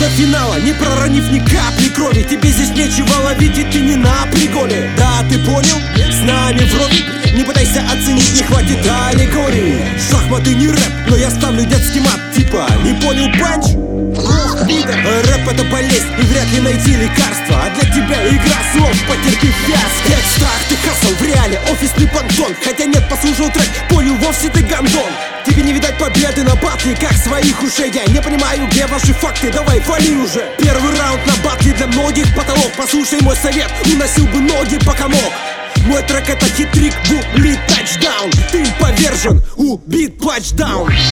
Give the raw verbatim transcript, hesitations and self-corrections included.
финала, не проронив ни капли крови. Тебе здесь нечего ловить, и ты не на приколе. Да, ты понял? С нами вроде. Не пытайся оценить, не хватит аллегории. Шахматы не рэп, но я ставлю детский мат. Типа, не понял панч? Рэп это болезнь, и вряд ли найти лекарство. А для тебя игра слов, потерпи фиаско. В текстах ты хасл, в реале офисный понтон. Хотя нет, послушал трек, понял, вовсе ты гандон. Тебе не видать победы на батле, как своих ушей. Я не понимаю, где ваши факты, давай вали уже. Первый раунд на батле для многих потолок. Послушай мой совет, уносил бы ноги пока мог. Мой трек это хитрик, булли, тачдаун. Ты повержен, убит, плачдаун.